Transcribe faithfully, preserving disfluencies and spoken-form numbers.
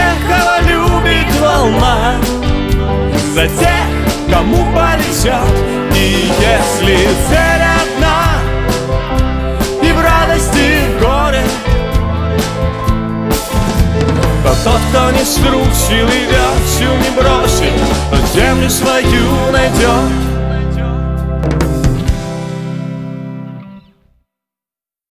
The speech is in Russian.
тех, кого любит волна, за тех, кому полетят. И если цель одна, и в радости, и в горе, то тот, кто не струсил и версию не бросит, то землю свою найдет.